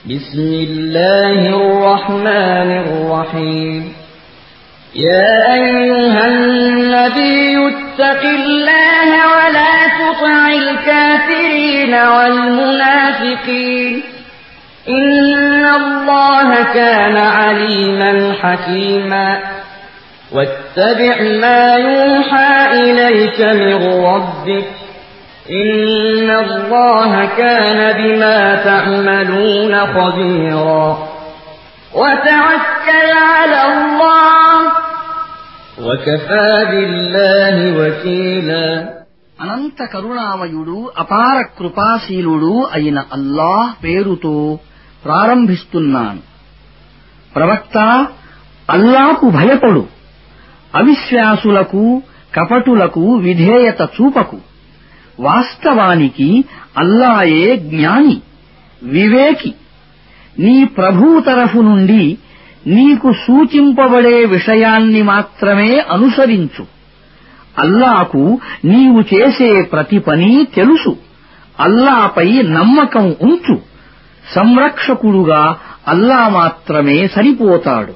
بسم الله الرحمن الرحيم يا أيها النبي اتق الله ولا تطع الكافرين والمنافقين إن الله كان عليما حكيما واتبع ما يوحى إليك من ربك إن الله كان بما تعملون خبيرا وتوكل على الله وكفى بالله وكيلا అనంత కరుణామయుడు అపార కృపాశీలుడు అయిన అల్లాహ్ పేరుతో ప్రారంభిస్తున్నాను. ప్రవక్త, అల్లాహకు భయపడు, అవిశ్వాసులకు కపటులకు విధేయత చూపకు. వాస్తవానికి అల్లాయే జ్ఞాని, వివేకి. నీ ప్రభువు తరఫు నుండి నీకు సూచింపబడే విషయాన్ని మాత్రమే అనుసరించు. అల్లాకు నీవు చేసే ప్రతి పని తెలుసు. అల్లాపై నమ్మకం ఉంచు. సంరక్షకుడుగా అల్లా మాత్రమే సరిపోతాడు.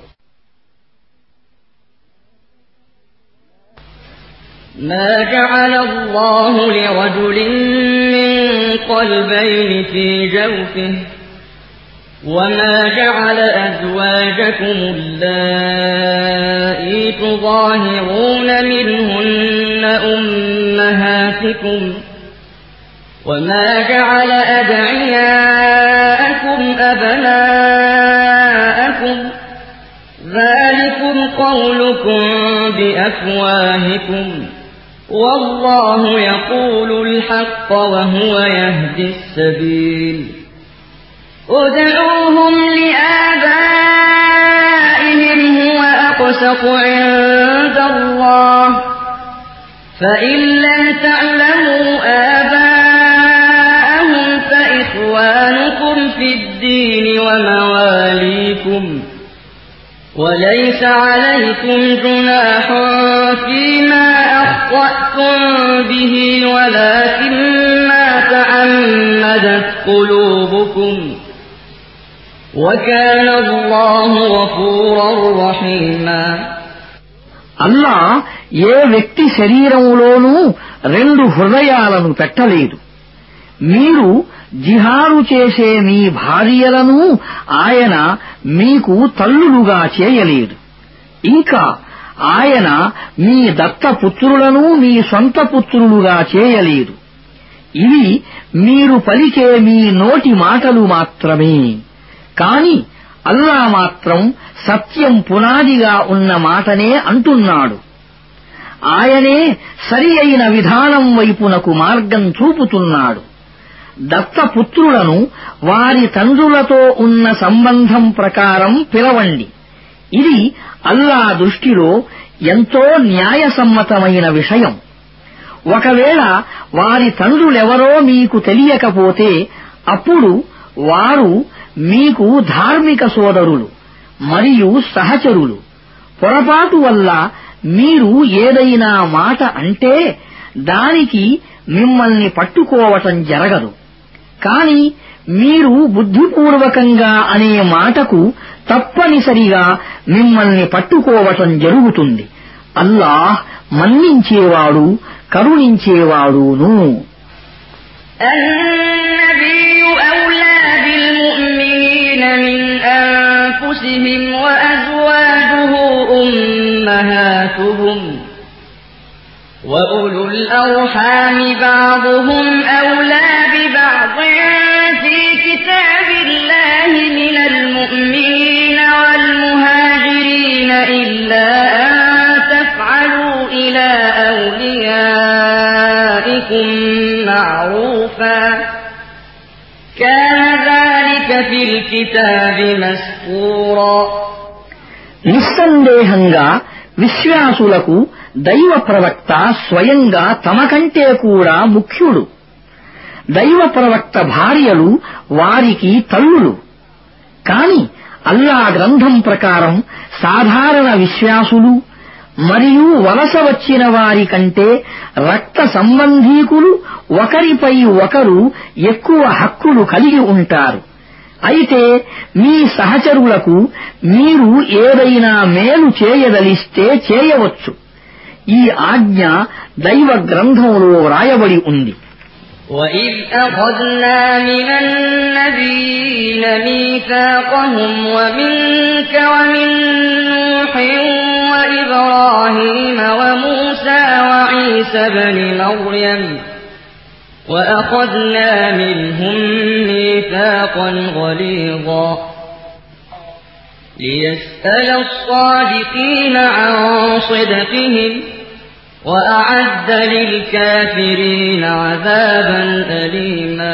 ما جعل الله لرجل من قلبين في جوفه وما جعل أزواجكم اللائي تظاهرون منهن أمهاتكم وما جعل أدعياءكم أبناءكم ذلكم قولكم بأفواهكم والله يقول الحق وهو يهدي السبيل ادعوهم لآبائهم هو أقسط عند الله فإن لم تعلموا آباءهم فإخوانكم في الدين ومواليكم وليس عليكم جناح فيما أخطأتم به ولكن ما تعمدت قلوبكم وكان الله غفورا رحيما అల్లా ఏ వ్యక్తి శరీరములోనూ రెండు హృదయాలను పెట్టలేదు. మీరు జిహాదు చేసే మీ భార్యలను ఆయన మీకు తల్లులుగా చేయలేదు. ఇంకా ఆయన మీ దత్తపుత్రులను మీ సొంత పుత్రులుగా చేయలేదు. ఇవి మీరు పలికే మీ నోటి మాటలు మాత్రమే. కాని అల్లా మాత్రం సత్యం పునాదిగా ఉన్న మాటనే అంటున్నాడు. ఆయనే సరి అయిన విధానం వైపునకు మార్గం చూపుతున్నాడు. దత్తపుత్రులను వారి తండ్రులతో ఉన్న సంబంధం ప్రకారం పిలవండి. ఇది అల్లా దృష్టిలో ఎంతో న్యాయసమ్మతమైన విషయం. ఒకవేళ వారి తండ్రులెవరో మీకు తెలియకపోతే అప్పుడు వారు మీకు ధార్మిక సోదరులు మరియు సహచరులు. పొరపాటు వల్ల మీరు ఏదైనా మాట అంటే దానికి మిమ్మల్ని పట్టుకోవటం జరగదు. కాని మీరు బుద్ధిపూర్వకంగా అనే మాటకు తప్పనిసరిగా మిమ్మల్ని పట్టుకోవటం జరుగుతుంది. అల్లాహ్ మన్నించేవాడు, కరుణించేవాడును. النبي أولى بالمؤمنين من أنفسهم وأزواجه أمهاتهم وأولو الأرحام بعضهم أولى ببعض في كتاب الله من المؤمنين والمهاجرين إلا أن تفعلوا إلى أوليائكم معروفا كان ذلك في الكتاب مسطورا నిస్సందేహంగా విశ్వాసులకు దైవ ప్రవక్త స్వయంగా తమకంటే కూడా ముఖ్యుడు. దైవ ప్రవక్త భార్యలు వారికి తల్లులు. కాని అల్లా గ్రంథం ప్రకారం సాధారణ విశ్వాసులు మరియు వలస వచ్చిన వారి కంటే రక్త సంబంధీకులు ఒకరిపై ఒకరు ఎక్కువ హక్కులు కలిగి ఉంటారు. అయితే మీ సహచరులకు మీరు ఏదైనా మేలు చేయదలిస్తే చేయవచ్చు. ఈ ఆజ్ఞ దైవ గ్రంథంలో వ్రాయబడి ఉంది. وَإِذْ أَخَذْنَا مِنَ النَّبِيِّينَ مِيثَاقَهُمْ وَمِنكَ وَمِن نُّوحٍ وَإِبْرَاهِيمَ وَمُوسَىٰ وَعِيسَى ابْنِ مَرْيَمَ وَأَخَذْنَا مِنْهُم مِّيثَاقًا غَلِيظًا لِّيَسْأَلَ الصَّادِقِينَ عَن صِدْقِهِمْ وَأَعَدَّ لِلْكَافِرِينَ عَذَابًا أَلِيمًا.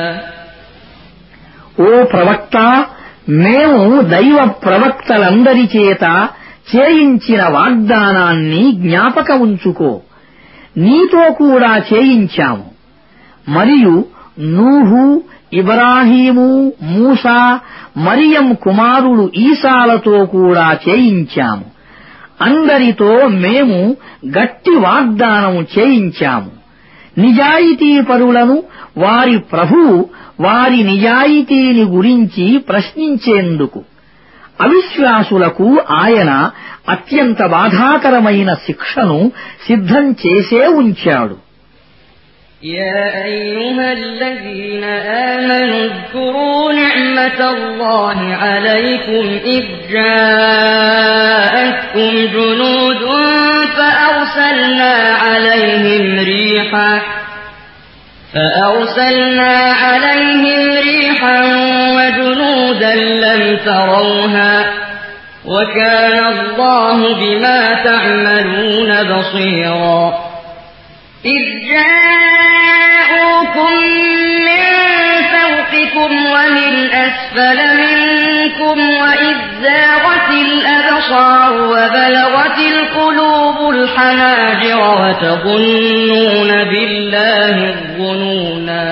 ఓ ప్రవక్త, మేము దైవ ప్రవక్తలందరి చేత చేయించిన వాగ్దానాన్ని జ్ఞాపకముంచుకో. నీతో కూడా చేయించాము. మరియు నూహు, ఇబ్రాహీము, మూసా, మరియం కుమారుడు ఈసాలతో కూడా చేయించాము. అందరితో మేము గట్టి వాగ్దానం చేయించాము. నిజాయితీపరులను వారి ప్రభువు వారి నిజాయితీని గురించి ప్రశ్నించేందుకు అవిశ్వాసులకు ఆయన అత్యంత బాధాకరమైన శిక్షను సిద్ధం చేసే ఉంచాడు. يا أيها الذين آمنوا اذكروا نعمة الله عليكم إذ جاءتكم جنود فأرسلنا عليهم ريحا وجنودا لم تروها وكان الله بما تعملون بصيرا. إذ جاءوكم من فوقكم ومن أسفل منكم وإذ زاغت الأبصار وبلغت القلوب الحناجر وتظنون بالله الظنونا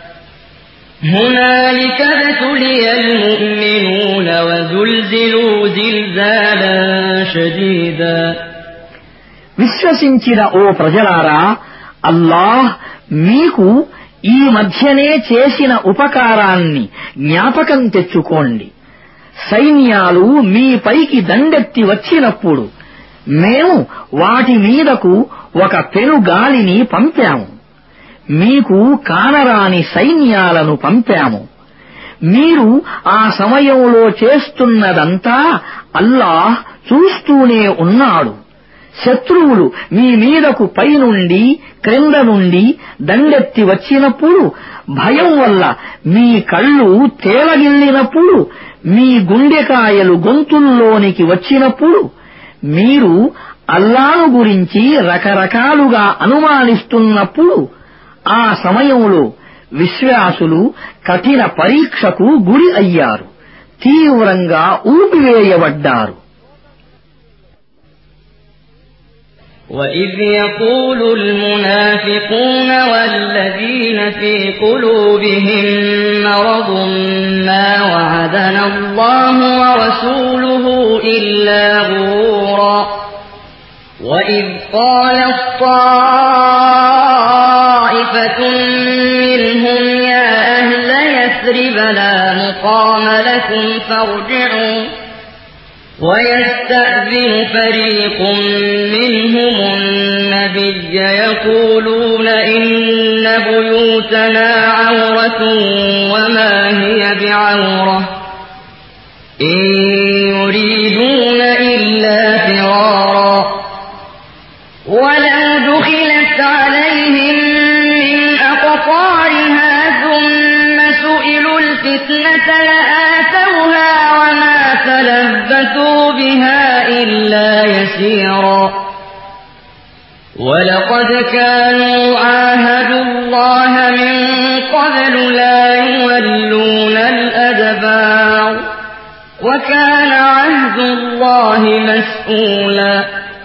هنالك ابتلي المؤمنون وزلزلوا زلزالا شديدا. విశ్వసించిన ఓ ప్రజలారా, అల్లాహ్ మీకు ఈ మధ్యనే చేసిన ఉపకారాన్ని జ్ఞాపకం తెచ్చుకోండి. సైన్యాలు మీపైకి దండెత్తి వచ్చినప్పుడు మేము వాటి మీదకు ఒక పెనుగాలిని పంపాము. మీకు కానరాని సైన్యాలను పంపాము. మీరు ఆ సమయంలో చేస్తున్నదంతా అల్లాహ్ చూస్తూనే ఉన్నాడు. శత్రువులు మీ మీదకు పైనుండి క్రింద నుండి దండెత్తి వచ్చినప్పుడు, భయం వల్ల మీ కళ్ళు తేలగిల్లినప్పుడు, మీ గుండెకాయలు గొంతుల్లోనికి వచ్చినప్పుడు, మీరు అల్లాహ్ గురించి రకరకాలుగా అనుమానిస్తున్నప్పుడు, ఆ సమయంలో విశ్వాసులు కఠిన పరీక్షకు గురి అయ్యారు, తీవ్రంగా ఊపివేయబడ్డారు. وَإِذْ يَقُولُ الْمُنَافِقُونَ وَالَّذِينَ فِي قُلُوبِهِم مَّرَضٌ مَّا وَعَدَنَا اللَّهُ وَرَسُولُهُ إِلَّا غُرُورًا. وَإِذْ قَالَت طَّائِفَةٌ مِّنْهُمْ يَا أَهْلَ يَثْرِبَ لَا مُقَامَ لَكُمْ فَارْجِعُوا وَيَسْتَأْذِنُ فَرِيقٌ مِّنْهُمُ النَّبِيَّ يَقُولُونَ إِنَّ بُيُوتَنَا عَوْرَةٌ وَمَا هِيَ بِعَوْرَةٍ إِن يُرِيدُونَ إِلَّا فِرَارًا وَلَوْ دُخِلَتْ عَلَيْهِم مِّنْ أَقْطَارِهَا ثُمَّ سُئِلُوا الْفِتْنَةَ لَآتَوْهَا وَمَا تَلَبَّثُوا بِهَا إِلَّا يَسِيرًا. وَلَقَدْ كَانُوا عَاهَدُوا اللَّهَ مِن قَبْلُ لَا يُوَلُّونَ الْأَدْبَارَ وَكَانَ عَهْدُ اللَّهِ مَسْئُولًا.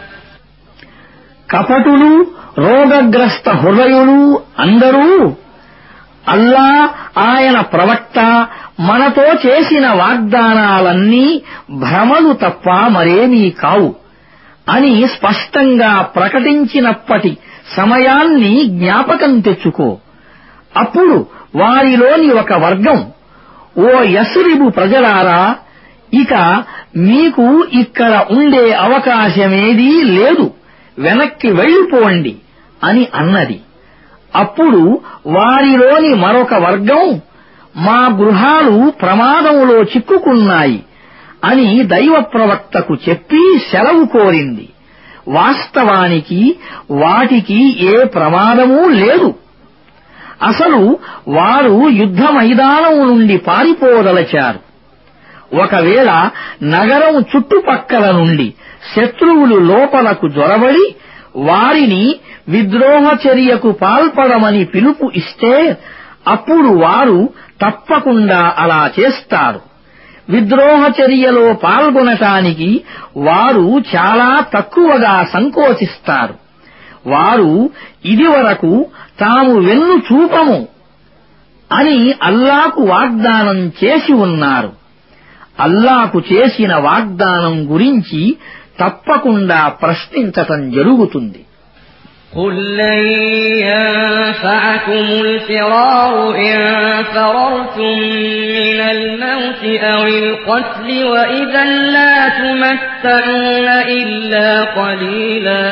కపటులు, రోగగ్రస్త హృదయులు అందరూ అల్లా, ఆయన ప్రవక్త మనతో చేసిన వాగ్దానాలన్నీ భ్రమలు తప్ప మరేమీ కావు అని స్పష్టంగా ప్రకటించినప్పటి సమయాన్ని జ్ఞాపకం తెచ్చుకో. అప్పుడు వారిలోని ఒక వర్గం ఓ యస్రిబు ప్రజలారా, ఇక మీకు ఇక్కడ ఉండే అవకాశమేదీ లేదు, వెనక్కి వెళ్ళిపోండి అని అన్నది. అప్పుడు వారిలోని మరొక వర్గం, మా గృహాలు ప్రమాదంలో చిక్కుకున్నాయి అని దైవ ప్రవక్తకు చెప్పి సెలవు కోరింది. వాస్తవానికి వాటికి ఏ ప్రమాదమూ లేదు. అసలు వారు యుద్ధ మైదానం నుండి పారిపోదలచారు. ఒకవేళ నగరం చుట్టుపక్కల నుండి శత్రువులు లోపలకు జొరబడి వారిని విద్రోహ చర్యకు పాల్పడమని పిలుపు ఇస్తే అప్పుడు వారు తప్పకుండా అలా చేస్తారు. విద్రోహ చర్యలో పాల్గొనటానికి వారు చాలా తక్కువగా సంకోచిస్తారు. వారు ఇదివరకు తాము వెన్ను చూపము అని అల్లాకు వాగ్దానం చేసి ఉన్నారు. అల్లాకు చేసిన వాగ్దానం గురించి తప్పకుండా ప్రశ్నించటం జరుగుతుంది. قل لن ينفعكم الفرار إن فررتم من الموت أو القتل وإذا لا تمتعون إلا قليلا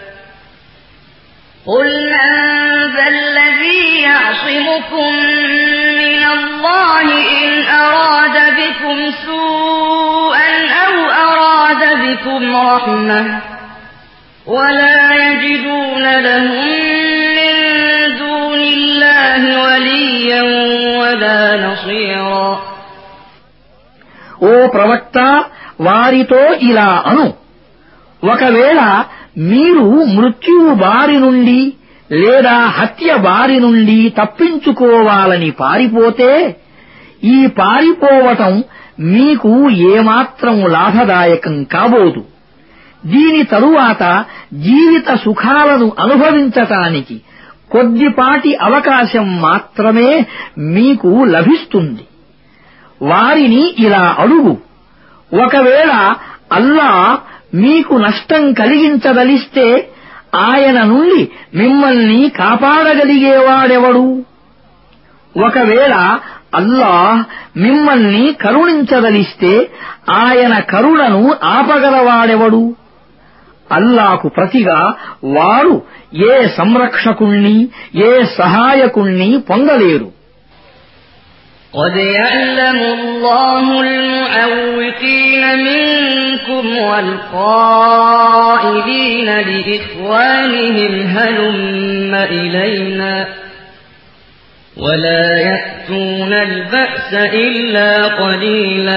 قل من ذا الذي يعصمكم من الله إن أراد بكم سوءا أو أراد بكم رحمة ولا يجدون لهم من دون الله وليا ولا نصيرا. ఓ ప్రవక్త, వారితో ఇలా అను, ఒకవేళ మీరు మృత్యువు బారి నుండి లేదా హత్య బారి నుండి తప్పించుకోవాలని పారిపోతే ఈ పారిపోవటం మీకు ఏమాత్రం లాభదాయకం కాబోదు. దీని తరువాత జీవిత సుఖాలను అనుభవించటానికి కొద్దిపాటి అవకాశం మాత్రమే మీకు లభిస్తుంది. వారిని ఇలా అడుగు, ఒకవేళ అల్లా మీకు నష్టం కలిగించదలిస్తే ఆయన నుండి మిమ్మల్ని కాపాడగలిగేవాడెవడు? ఒకవేళ అల్లాహ్ మిమ్మల్ని కరుణించదలిస్తే ఆయన కరుణను ఆపగలవాడెవడు? అల్లాకు ప్రతిగా వారు ఏ సంరక్షకుణ్ణి ఏ సహాయకుణ్ణి పొందలేరు. قد يعلم الله المعوقين منكم والقائلين لإخوانهم هلم إلينا ولا يأتون البأس إلا قليلا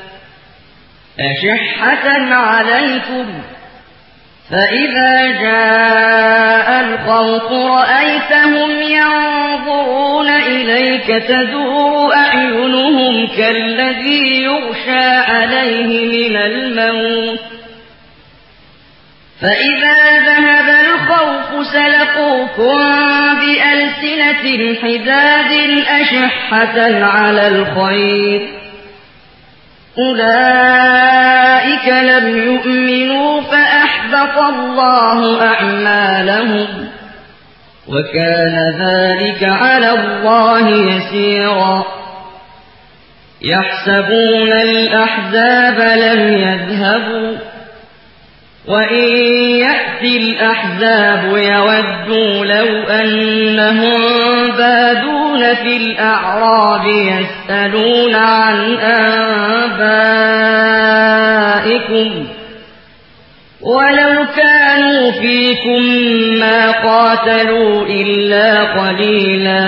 أشحة عليكم فإذا جاء الخوف رأيتهم ينظرون إليك تدور أعينهم كالذي يغشى عليه من الموت فإذا ذهب الخوف سلقوكم بألسنة حداد أشحة على الخير أولئك لم يؤمنوا فأحبط الله أعمالهم وكان ذلك على الله يسيرا يحسبون الأحزاب لم يذهبوا وإن يأتي الأحزاب يودوا لو أنهم بادون في الأعراب يسألون عن أنبائكم ولو كانوا فيكم ما قاتلوا إلا قليلا.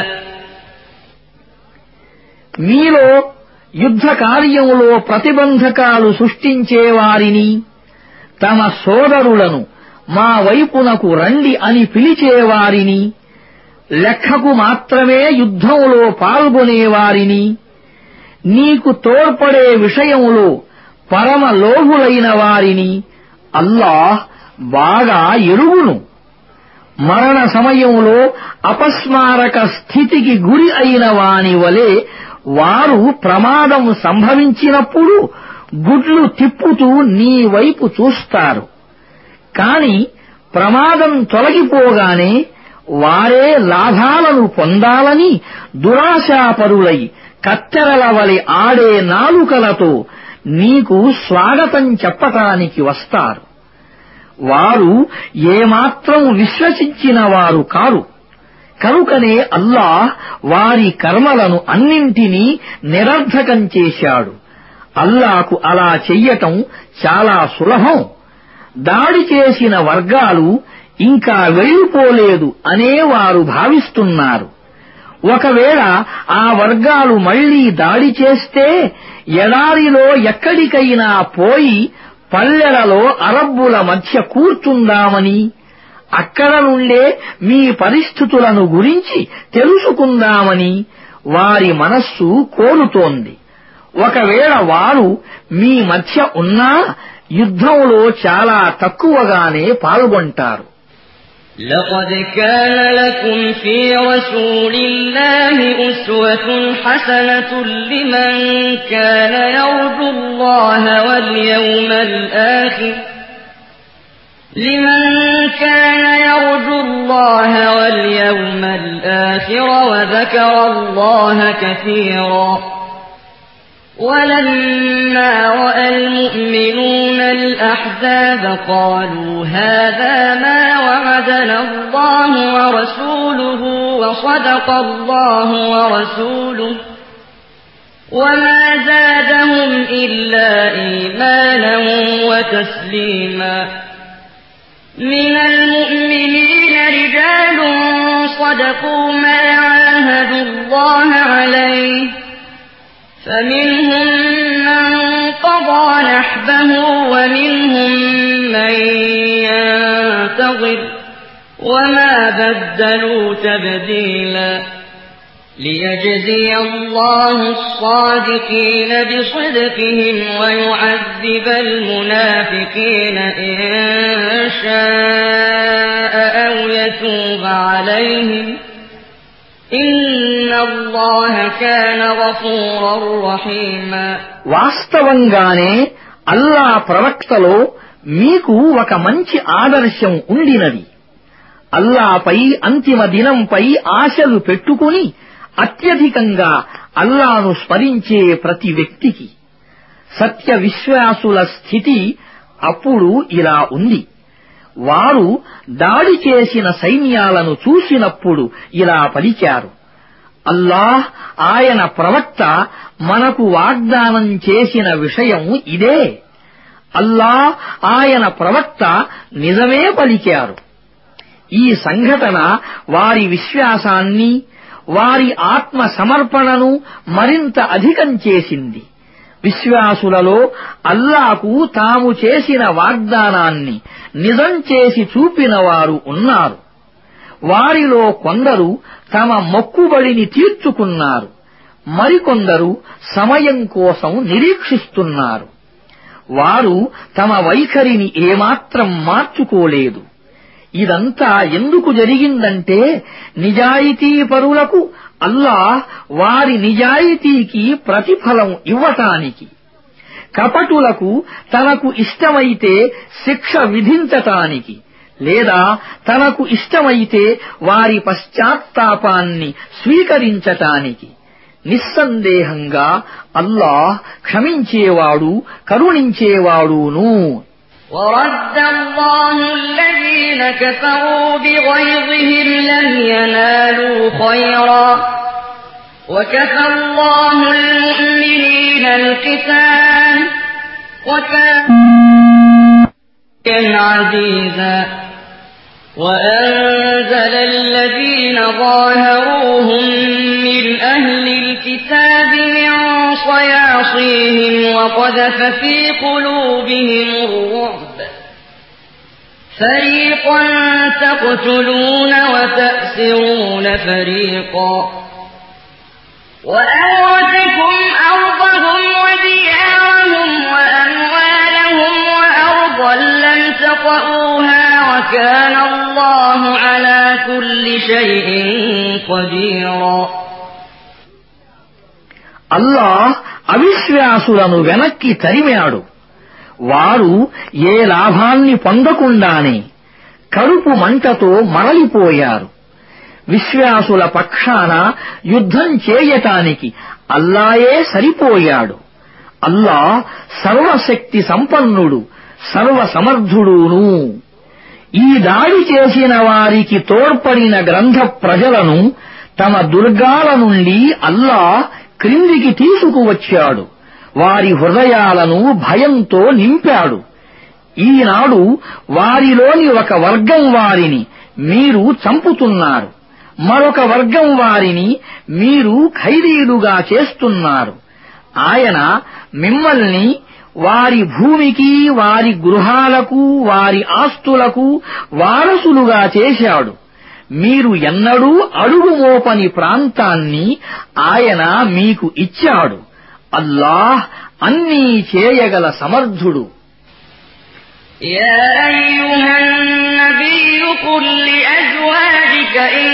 మీలో యుద్ధ కార్యములో ప్రతిబంధకాలు సృష్టించేవారిని తమ సోదరులను మా వైపునకు రండి అని పిలిచేవారిని లెక్కకు మాత్రమే యుద్ధంలో పాల్గొనేవారిని నీకు తోడ్పడే విషయంలో పరమ లోభులైన వారిని అల్లాహ్ బాగా ఎరుగును. మరణ సమయంలో అపస్మారక స్థితికి గురి అయిన వాని వలె వారు ప్రమాదం సంభవించినప్పుడు గుడ్లు తిప్పుతూ నీ వైపు చూస్తారు. కాని ప్రమాదం తొలగిపోగానే వారే లాభాలను పొందాలని దురాశాపరులై కత్తెరల వలె ఆడే నాలుకలతో నీకు స్వాగతం చెప్పటానికి వస్తారు. వారు ఏమాత్రం విశ్వసించిన వారు కారు. కనుకనే అల్లాహ్ వారి కర్మలను అన్నింటినీ నిరర్థకం చేశాడు. అల్లాహకు అలా చెయ్యటం చాలా సులభం. దాడి చేసిన వర్గాలు ఇంకా వెళ్లిపోలేదు అనేవారు భావిస్తున్నారు. ఒకవేళ ఆ వర్గాలు మళ్లీ దాడి చేస్తే ఎడారిలో ఎక్కడికైనా పోయి పల్లెలలో అరబ్బుల మధ్య కూర్చుందామని, అక్కడ నుండే మీ పరిస్థితులను గురించి తెలుసుకుందామని వారి మనస్సు కోరుతోంది. ఒకవేళ వారు మీ మధ్య ఉన్నా యుద్ధంలో చాలా తక్కువగానే పాల్గొంటారు. لقد كان لكم في رسول الله أسوة حسنة لمن كان يرجو الله واليوم الآخر وذكر الله كثيرا. ولما رأى المؤمنون الأحزاب قالوا هذا ما وعدنا الله ورسوله وصدق الله ورسوله وما زادهم إلا إيمانا وتسليما. من المؤمنين رجال صدقوا ما عاهدوا الله عليه فمنهم من قضى نحبه ومنهم من ينتظر وما بدلوا تبديلا. ليجزي الله الصادقين بصدقهم ويعذب المنافقين إن شاء أو يتوب عليهم إن الله كان غفورا رحيما. వాస్తవంగానే అల్లాహ్ ప్రవక్తలో మీకు ఒక మంచి ఆదర్శం ఉండినది. అల్లాహ్పై అంతిమ దినంపై ఆశలు పెట్టుకుని అత్యధికంగా అల్లాహ్ను స్మరించే ప్రతి వ్యక్తికి. సత్య విశ్వాసుల స్థితి అప్పుడు ఇలా ఉంది. వారు దాడి చేసిన సైన్యాలను చూసినప్పుడు ఇలా పలికారు, అల్లాహ్ ఆయన ప్రవక్త మనకు వాగ్దానం చేసిన విషయం ఇదే. అల్లాహ్ ఆయన ప్రవక్త నిజమే పలికారు. ఈ సంఘటన వారి విశ్వాసాన్ని, వారి ఆత్మ సమర్పణను మరింత అధికం చేసింది. విశ్వాసులలో అల్లాహకు తాము చేసిన వాగ్దానాన్ని నిజం చేసి చూపిన వారు ఉన్నారు. వారిలో కొందరు తమ మొక్కుబడిని తీర్చుకున్నారు, మరికొందరు సమయం కోసం నిరీక్షిస్తున్నారు. వారు తమ వైఖరిని ఏమాత్రం మార్చుకోలేదు. ఇదంతా ఎందుకు జరిగిందంటే నిజాయితీపరులకు అల్లాహ్ వారి నిజాయితీకి ప్రతిఫలం ఇవ్వటానికి, కపటులకు తనకు ఇష్టమైతే శిక్ష విధించటానికి, లేదా తనకు ఇష్టమైతే వారి పశ్చాత్తాపాన్ని స్వీకరించటానికి. నిస్సందేహంగా అల్లాహ్ క్షమించేవాడు, కరుణించేవాడును. ورد الله الذين كفروا بغيظهم لم ينالوا خيرا وكفى الله المؤمنين القتال وكان عزيزا. وأنزل الذين ظاهروهم من أهل الكتاب من صياصيهم وقذف في قلوبهم الرعب فريقا تقتلون وتأسرون فريقا وأورثكم أرضهم وديارهم وأموالهم وأرضا لم تطئوها وكان الله على كل شيء قديرا. అల్లాహ్ అవిశ్వాసులను వెనక్కి తరిమాడు. వారు ఏ లాభాన్ని పొందకుండానే కడుపు మంటతో మరలిపోయారు. విశ్వాసుల పక్షాన యుద్ధం చేయటానికి అల్లాయే సరిపోయాడు. అల్లాహ్ సర్వశక్తి సంపన్నుడు, సర్వసమర్థుడును. ఈ దాడి చేసిన వారికి తోడ్పడిన గ్రంథ ప్రజలను తమ దుర్గాల నుండి అల్లాహ్ క్రిందికి తీసుకువచ్చాడు. వారి హృదయాలను భయంతో నింపాడు. ఈనాడు వారిలోని ఒక వర్గం వారిని మీరు చంపుతున్నారు, మరొక వర్గం వారిని మీరు ఖైదీలుగా చేస్తున్నారు. ఆయన మిమ్మల్ని వారి భూమికి, వారి గృహాలకు, వారి ఆస్తులకు వారసులుగా చేశాడు. మీరు ఎన్నడూ అడుగుమోపని ప్రాంతాన్ని ఆయన మీకు ఇచ్చాడు. అల్లాహ్ అన్నీ చేయగల సమర్థుడు. يا أيها النبي قل لأزواجك إن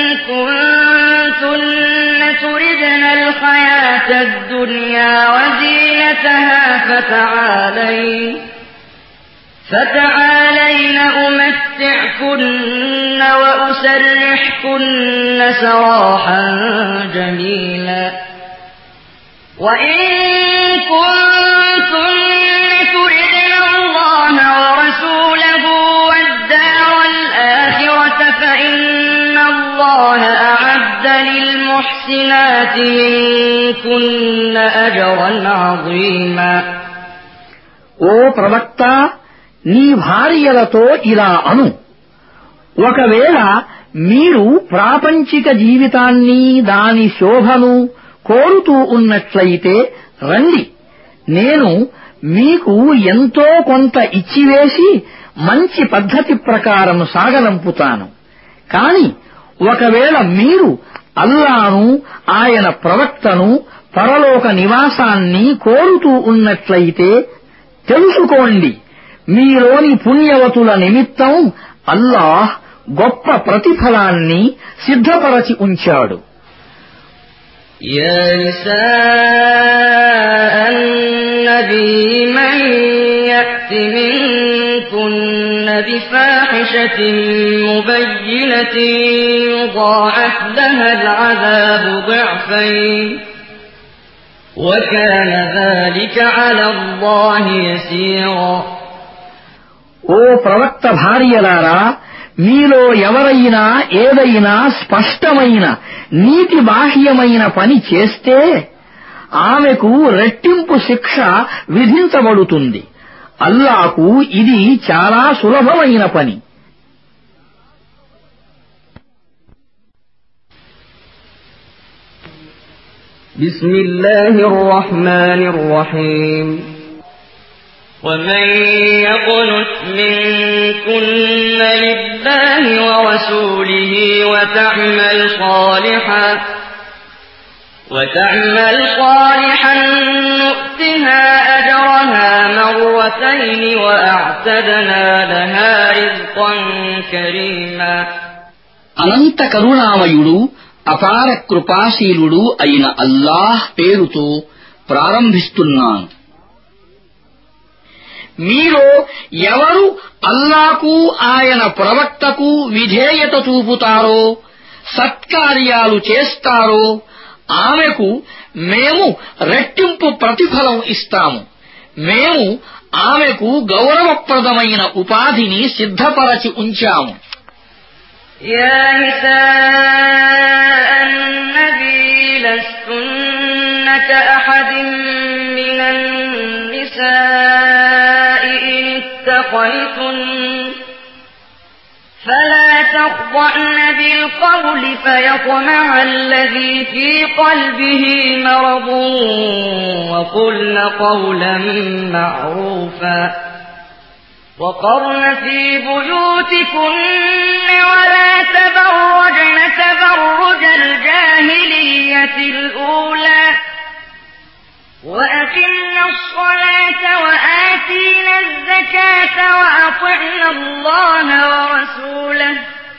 كنتن تردن الحياة الدنيا وزينتها فتعالين أمتعكن وأسرحكن سراحا جميلا وإن كنتن تردن الله ورسوله والدار الآخرة فإن الله أعد للمحسنات منكن أجرا عظيما. ఓ ప్రవక్త, నీ భార్యలతో ఇలా అను, ఒకవేళ మీరు ప్రాపంచిక జీవితాన్ని, దాని శోభను కోరుతూ ఉన్నట్లయితే రండి, నేను మీకు ఎంతో కొంత ఇచ్చివేసి మంచి పద్ధతి ప్రకారం సాగనంపుతాను. కాని ఒకవేళ మీరు అల్లాను, ఆయన ప్రవక్తను, పరలోక నివాసాన్ని కోరుతూ ఉన్నట్లయితే తెలుసుకోండి, మీలోని పుణ్యవతుల నిమిత్తం అల్లాహ్ గొప్ప ప్రతిఫలాన్ని సిద్ధపరచి ఉంచాడు. يا نساء النبي من يأت منكن بفاحشة مبينة يضاعف لها العذاب ضعفين وكان ذلك على الله يسيرا. ఓ ప్రవక్త భార్యలారా, మీలో ఎవరైనా ఏదైనా స్పష్టమైన నీతి బాహ్యమైన పని చేస్తే ఆమెకు రెట్టింపు శిక్ష విధించబడుతుంది. అల్లాహకు ఇది చాలా సులభమైన పని. بسم الله الرحمن الرحيم. ومن يقنت منكن لله ورسوله وتعمل صالحا نؤتها أجرها مرتين وأعتدنا لها رزقا كريما. అనంత కరుణామయుడు, అపార కృపాశీలుడు అయిన అల్లాహ్ పేరుతో ప్రారంభిస్తున్నాను. మీలో ఎవరు అల్లాకు, ఆయన ప్రవక్తకు విధేయత చూపుతారో, సత్కార్యాలు చేస్తారో ఆమెకు మేము రెట్టింపు ప్రతిఫలం ఇస్తాము. మేము ఆమెకు గౌరవప్రదమైన ఉపాధిని సిద్ధపరచి ఉంచాము. يا نساء النبي لستن كأحد من النساء إن اتقيتن فلا تخضعن بالقول فيطمع الذي في قلبه مرض وقلن قولا معروفا وقرن في بيوتكن ولا تبرجن تبرج الجاهلية الأولى وأقمنا الصلاة وآتينا الزكاة وأطعنا الله ورسوله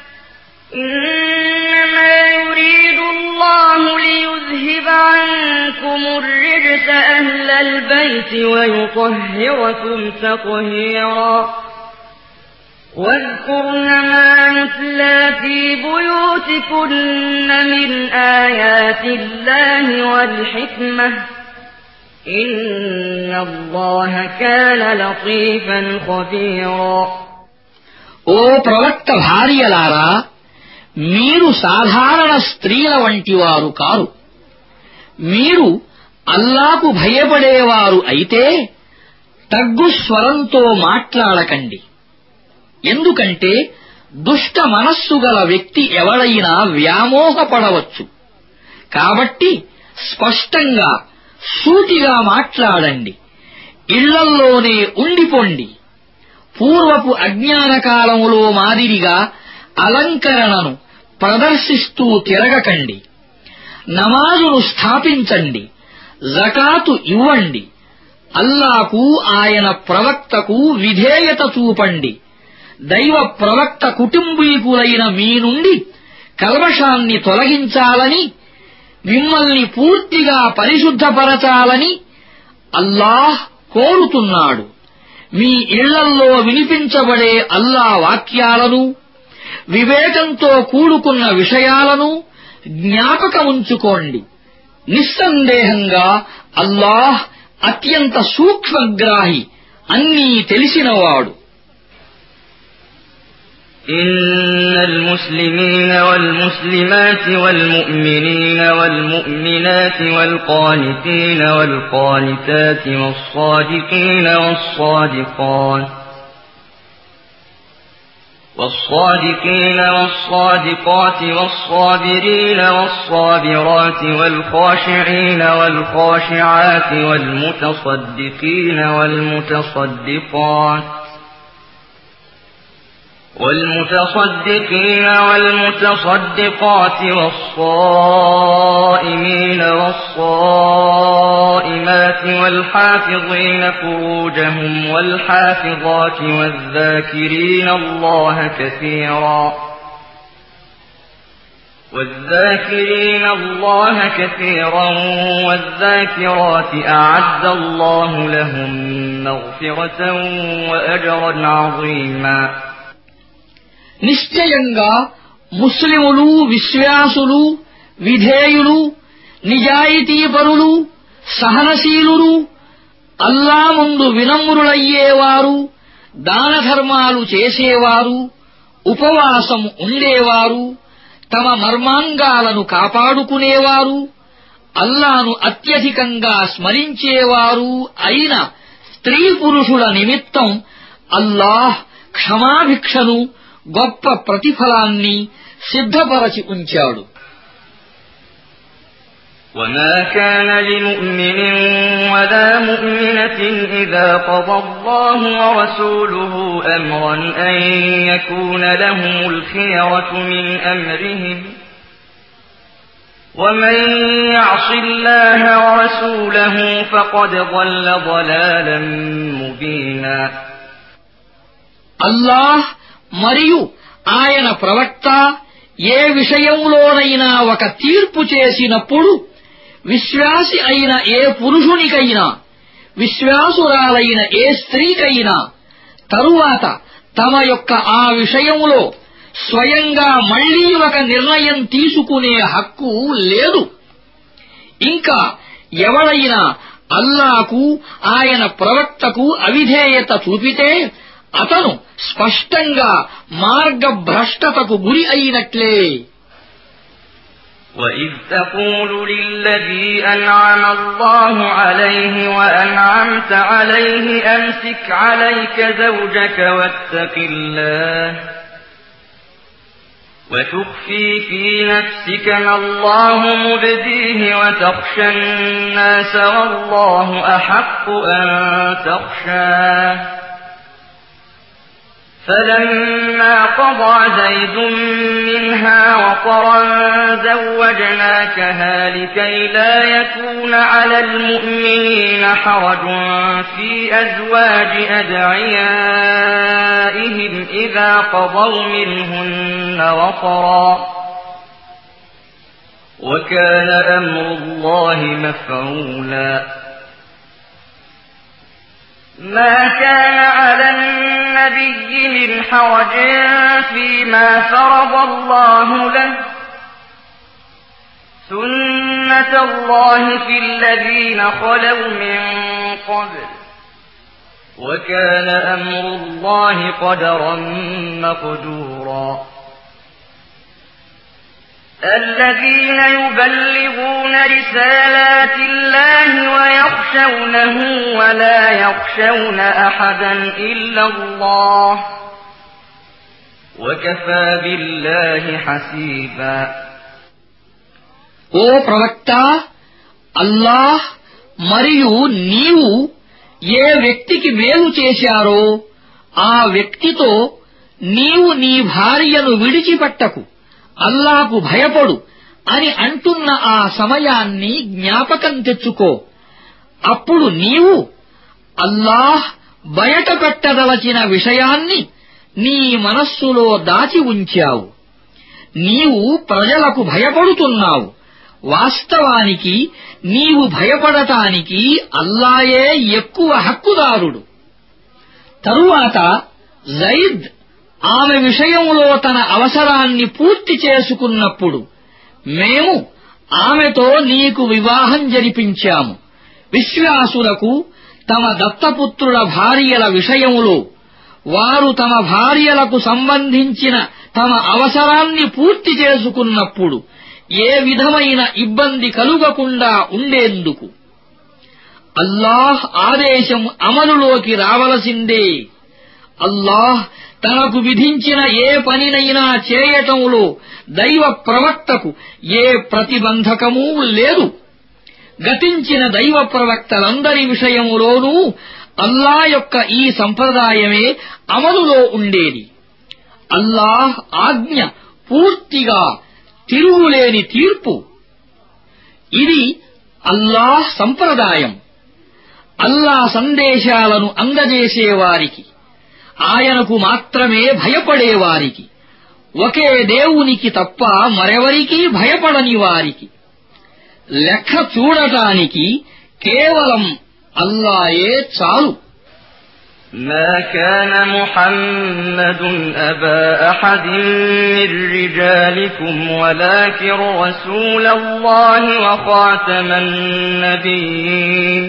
إنما يريد الله ليذهب عنكم الرجس أهل البيت ويطهركم تطهيرا. واذكرن ما يتلى في بيوتكن من آيات الله والحكمة إن الله كان لطيفا خبيرا. ఓ ప్రవక్త భార్యలారా, మీరు సాధారణ స్త్రీల వంటి వారు కారు. మీరు అల్లాకు భయపడేవారు అయితే తగ్గు స్వరంతో మాట్లాడకండి. ఎందుకంటే దుష్ట మనస్సు గల వ్యక్తి ఎవడైనా వ్యామోహపడవచ్చు. కాబట్టి స్పష్టంగా సూటిగా మాట్లాడండి. ఇళ్లల్లోనే ఉండిపోండి. పూర్వపు అజ్ఞాన కాలములో మాదిరిగా అలంకరణను ప్రదర్శిస్తూ తిరగకండి. నమాజును స్థాపించండి. జకాతు ఇవ్వండి. అల్లాకు ఆయన ప్రవక్తకు విధేయత చూపండి. దైవ ప్రవక్త కుటుంబీకులైన మీ నుండి కల్మషాన్ని తొలగించాలని, మిమ్మల్ని పూర్తిగా పరిశుద్ధపరచాలని అల్లాహ్ కోరుతున్నాడు. మీ ఇళ్లల్లో వినిపించబడే అల్లా వాక్యాలను, వివేకంతో కూడుకున్న విషయాలను జ్ఞాపకముంచుకోండి. నిస్సందేహంగా అల్లాహ్ అత్యంత సూక్ష్మగ్రాహి, అన్నీ తెలిసినవాడు. إن المسلمين والمسلمات والمؤمنين والمؤمنات والقانتين والقانتات والصادقين والصادقات والصابرين والصابرات والخاشعين والخاشعات والمتصدقين والمتصدقات والصائمين والصائمات والحافظين فروجهم والحافظات والذاكرين الله كثيرا والذاكرات أعد الله لهم مغفرة وأجرا عظيما. నిశ్చయంగా ముస్లిములు, విశ్వాసులు, విధేయులు, నిజాయితీపరులు, సహనశీలురు, అల్లా ముందు వినమ్రులయ్యేవారు, దానధర్మాలు చేసేవారు, ఉపవాసం ఉండేవారు, తమ మర్మాంగాలను కాపాడుకునేవారు, అల్లాను అత్యధికంగా స్మరించేవారు అయిన స్త్రీ పురుషుల నిమిత్తం అల్లాహ్ క్షమాభిక్షను, గొప్ప ప్రతిఫలాన్ని సిద్ధపరచి ఉంచాడు. وما كان لمؤمن ولا مؤمنة إذا قضى الله ورسوله أمرا أن يكون لهم الخيرة من أمرهم ومن يعص الله ورسوله فقد ضل ضلالا مبينا. అల్లాహ్ మరియు ఆయన ప్రవక్త ఏ విషయంలోనైనా ఒక తీర్పు చేసినప్పుడు విశ్వాసి అయిన ఏ పురుషునికైనా, విశ్వాసురాలైన ఏ స్త్రీకైనా తరువాత తమ యొక్క ఆ విషయంలో స్వయంగా మళ్లీ ఒక నిర్ణయం తీసుకునే హక్కు లేదు. ఇంకా ఎవడైనా అల్లాకు ఆయన ప్రవక్తకు అవిధేయత చూపితే అతను స్పష్టంగా మార్గభ్రష్టతకు గురి అయినట్లే. وَإِذْ تَقُولُ لِلَّذِي أَنْعَمَ اللَّهُ عَلَيْهِ وَأَنْعَمْتَ عَلَيْهِ أَمْسِكْ عَلَيْكَ زَوْجَكَ وَاتَّقِ اللَّهَ وَتُخْفِي فِي نَفْسِكَ مَا اللَّهُ مُبْدِيهِ وَتَخْشَى النَّاسَ وَاللَّهُ أَحَقُّ أَن تَخْشَاهُ فَلَمَّا قَضَى زَيْدٌ مِّنْهَا وَطَرًا زَوَّجْنَاكَهَا لِكَيْ لَا يَكُونَ عَلَى الْمُؤْمِنِينَ حَرَجٌ فِي أَزْوَاجِ أَدْعِيَائِهِمْ إِذَا قَضَوْا مِنْهُنَّ وَطَرًا وَكَانَ أَمْرُ اللَّهِ مَفْعُولًا. ما كان على النبي من حرج فيما فرض الله له سنة الله في الذين خلوا من قبل وكان أمر الله قدرا مقدورا الذين يبلغون رسالات الله ويخشونه ولا يخشون أحدا إلا الله وكفى بالله حسيبا ఓ ప్రవక్త, అల్లాహ్ మరియు నీవు ఏ వ్యక్తికి మేలు చేశారో ఆ వ్యక్తితో నీవు నీ భార్యను విడిచిపెట్టకు, అల్లాహకు భయపడు అని అంటున్న ఆ సమయాన్ని జ్ఞాపకం తెచ్చుకో. అప్పుడు నీవు అల్లాహ్ బయట పెట్టదలచిన విషయాన్ని నీ మనస్సులో దాచి ఉంచావు. నీవు ప్రజలకు భయపడుతున్నావు. వాస్తవానికి నీవు భయపడటానికి అల్లాయే ఎక్కువ హక్కుదారుడు. తరువాత జైద్ ఆమె విషయంలో తన అవసరాన్ని పూర్తి చేసుకున్నప్పుడు మేము ఆమెతో నీకు వివాహం జరిపించాము. విశ్వాసులకు తమ దత్తపుత్రుల భార్యల విషయంలో వారు తమ భార్యలకు సంబంధించిన తమ అవసరాన్ని పూర్తి చేసుకున్నప్పుడు ఏ విధమైన ఇబ్బంది కలుగకుండా ఉండేందుకు అల్లాహ్ ఆదేశం అమలులోకి రావలసిందే. అల్లాహ్ తనకు విధించిన ఏ పనినైనా చేయటంలో దైవ ప్రవక్తకు ఏ ప్రతిబంధకమూ లేదు. గతించిన దైవ ప్రవక్తలందరి విషయంలోనూ అల్లా యొక్క ఈ సంప్రదాయమే అమలులో ఉండేది. అల్లాహ్ ఆజ్ఞ పూర్తిగా తిరుగులేని తీర్పు. ఇది అల్లాహ్ సంప్రదాయం. అల్లా సందేశాలను అందజేసేవారికి, ఆయనకు మాత్రమే భయపడేవారికి, ఒకే దేవునికి తప్ప మరెవరికీ భయపడని వారికి లెక్క చూడటానికి కేవలం అల్లాయే చాలు. ما كان محمد أبا أحد من رجالكم ولكن رسول الله وخاتم النبيين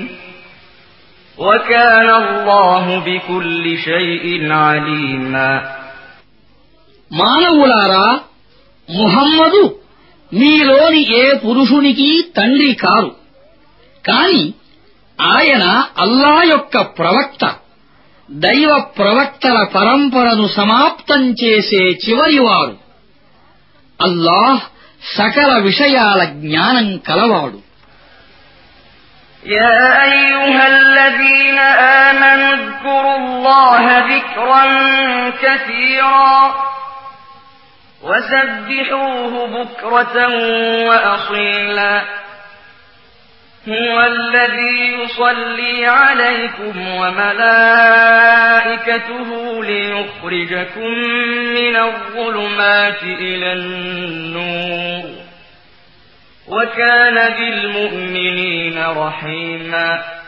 وكان الله بكل شيء عليما. మానవులారా, ముహమ్మదు మీలోని ఏ పురుషునికి తండ్రి కారు, కాని ఆయన అల్లా యొక్క ప్రవక్త, దైవ ప్రవక్తల పరంపరను సమాప్తం చేసే చివరివాడు. అల్లాహ్ సకల విషయాల జ్ఞానం కలవాడు. يا أيها الذين آمنوا اذكروا الله ذكرا كثيرا وسبحوه بكرة وأصيلا هو الذي يصلي عليكم وملائكته ليخرجكم من الظلمات إلى النور وكان بالمؤمنين رحيما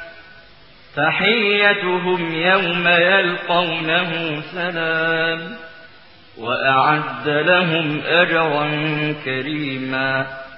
تحيتهم يوم يلقونه سلام وأعد لهم أجرا كريما.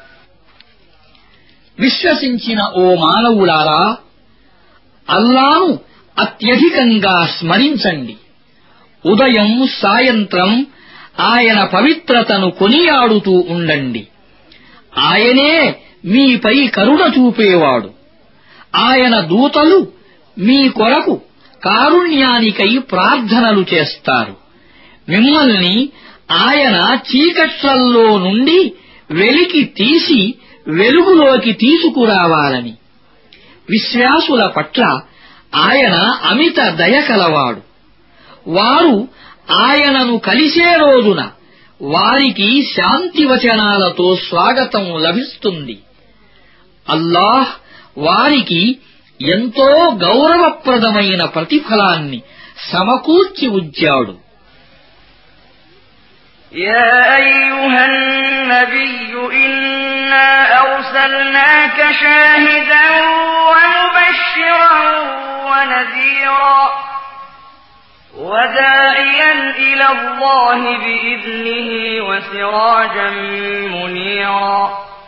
విశ్వసించిన ఓ మానవులారా, అల్లాను అత్యధికంగా స్మరించండి. ఉదయం సాయంత్రం ఆయన పవిత్రతను కొనియాడుతూ ఉండండి. ఆయనే మీపై కరుణ చూపేవాడు. ఆయన దూతలు మీ కొరకు కారుణ్యానికై ప్రార్థనలు చేస్తారు. మిమ్మల్ని ఆయన చీకట్లల్లో నుండి వెలికి తీసి వెలుగులోకి తీసుకురావాలని. విశ్వాసుల పట్ల ఆయన అమిత దయ కలవాడు. వారు ఆయనను కలిసే రోజున వారికి శాంతి వచనాలతో స్వాగతం లభిస్తుంది. అల్లాహ్ వారికి ఎంతో గౌరవప్రదమైన ప్రతిఫలాన్ని సమకూర్చి ఉంచాడు. يا أيها النبي إنا أرسلناك شاهدا ومبشرا ونذيرا وداعيا إلى الله بإذنه وسراجا منيرا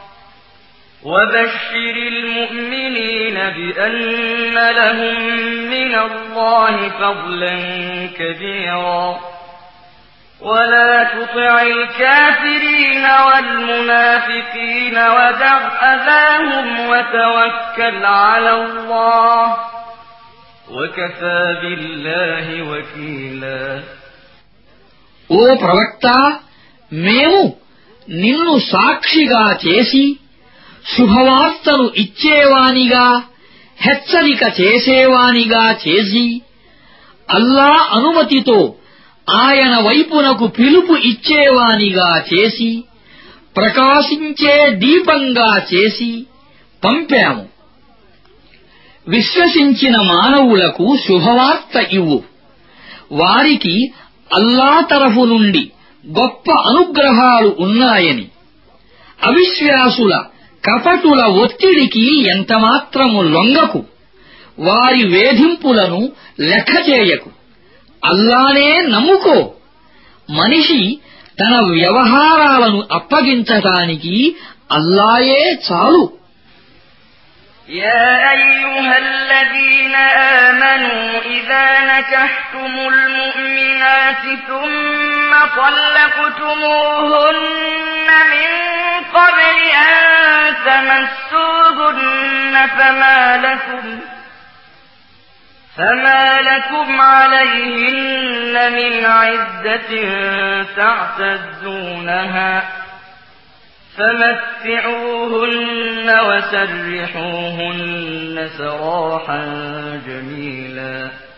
وبشر المؤمنين بأن لهم من الله فضلا كبيرا ولا تطع الكافرين والمنافقين ودع أذاهم وتوكل على الله وكفى بالله وكيلا. ఓ ప్రవక్త, మేము నిన్ను సాక్షిగా చేసి శుభవార్తను ఇచ్చేవానిగా హెచ్చరిక చేసేవానిగా చేసి అల్లా అనుమతితో ఆయన వైపునకు పిలుపు ఇచ్చేవానిగా చేసి ప్రకాశించే దీపంగా చేసి పంపాము. విశ్వసించిన మానవులకు శుభవార్త ఇవ్వు. వారికి అల్లా తరఫు నుండి గొప్ప అనుగ్రహాలు ఉన్నాయని. అవిశ్వాసుల కపటుల ఒత్తిడికి ఎంతమాత్రము లొంగకు. వారి వేధింపులను లెక్కచేయకు. అల్లానే నమ్ముకో. మనిషి తన వ్యవహారాలను అప్పగించటానికి అల్లాయే చాలు. يا أيها الذين آمنوا إذا نكحتم المؤمنات ثم طلقتموهن من قبل أن تمسوهن فما لكم عليهن من عدة تعتدونها فمتعوهن وسرحوهن سراحا جميلا.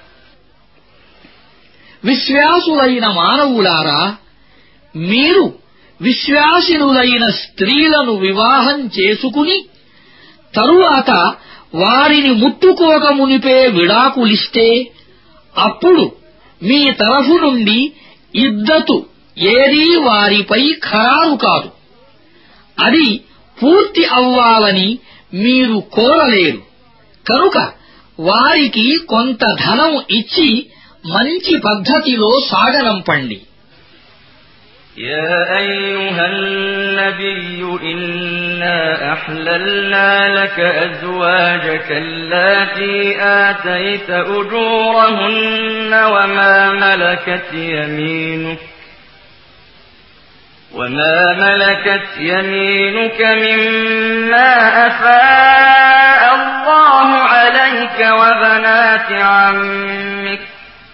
విశ్వాసులైన మానవులారా, మీరు విశ్వాసినులైన స్త్రీలను వివాహం చేసుకుని తరువాత వారిని ముట్టుకోకమునిపే విడాకులిస్తే అప్పుడు మీ తరఫు నుండి ఇద్దతు ఏదీ వారిపై ఖరారు కాదు. అది పూర్తి అవ్వాలని మీరు కోరలేరు. కనుక వారికి కొంత ధనం ఇచ్చి మంచి పద్ధతిలో సాగనంపండి. يا أيها النبي إنا أحللنا لك أزواجك اللاتي آتيت أجورهن وما ملكت يمينك مما أفاء الله عليك وبنات عمك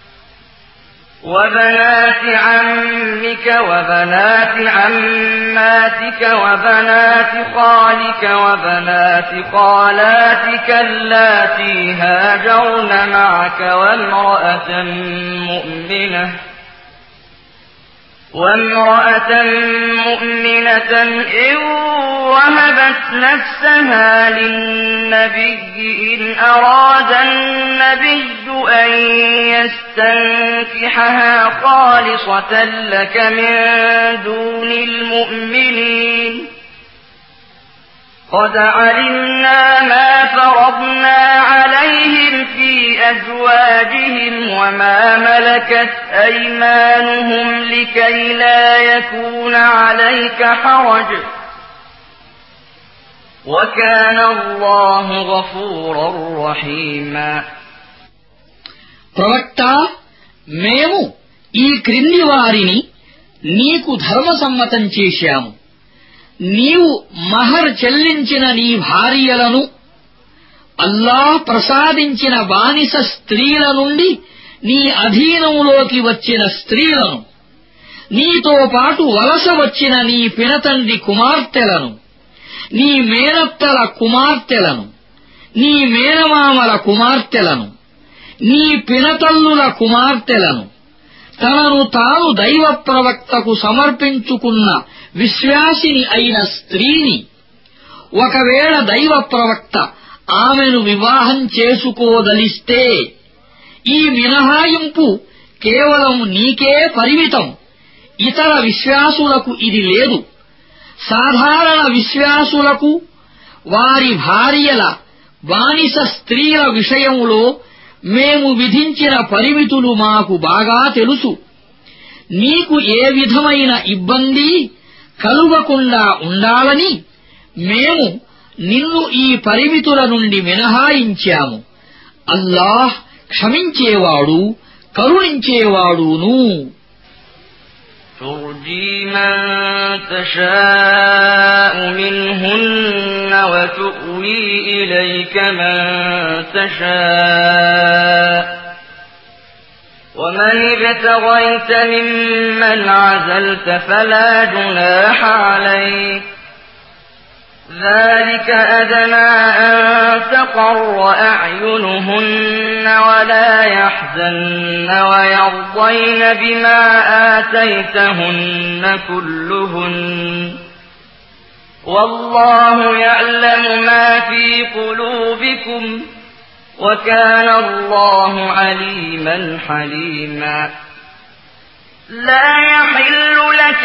وبنات عماتك وبنات خالك وبنات خالاتك اللاتي هاجرن معك وامرأة مؤمنة إن وهبت نفسها للنبي إن أراد النبي أن يستنكحها خالصة لك من دون المؤمنين قد علمنا ما فرضنا عليهم في أزواجهم وما ملكت أيمانهم لكي لا يكون عليك حرج وكان الله غفورا رحيما. ప్రవక్త, మేము ఈ క్రింది వారిని నీకు ధర్మసమ్మతం చేశాము. నీవు మహర్ చెల్లించిన నీ భార్యలను, అల్లాహ్ ప్రసాదించిన బానిస స్త్రీల నుండి నీ అధీనంలోకి వచ్చిన స్త్రీలను, నీతో పాటు వలస వచ్చిన నీ పినతండ్రి కుమార్తెలను, నీ మేనత్తల కుమార్తెలను, నీ మేనమామల కుమార్తెలను, నీ పినతల్లుల కుమార్తెలను, తనను తాను దైవ ప్రవక్తకు సమర్పించుకున్న విశ్వాసిని అయిన స్త్రీని, ఒకవేళ దైవ ప్రవక్త ఆమెను వివాహం చేసుకోదలిస్తే ఈ మినహాయింపు కేవలం నీకే పరిమితం. ఇతర విశ్వాసులకు ఇది లేదు. సాధారణ విశ్వాసులకు వారి భార్యల బానిస స్త్రీల విషయంలో మేము విధించిన పరిమితులు మాకు బాగా తెలుసు. నీకు ఏ విధమైన ఇబ్బంది కలుగకుండా ఉండాలని మేము నిన్ను ఈ పరిమితుల నుండి మినహాయించాము. అల్లాహ్ క్షమించేవాడు కరుణించేవాడును. ترجي من تشاء منهن وتؤوي إليك من تشاء ومن ابتغيت ممن عزلت فلا جناح عليك ذلك أدنى أن تقر أعينهن ولا يحزن ويرضين بما آتيتهن كلهن والله يعلم ما في قلوبكم وكان الله عليما حليما لا يحل لك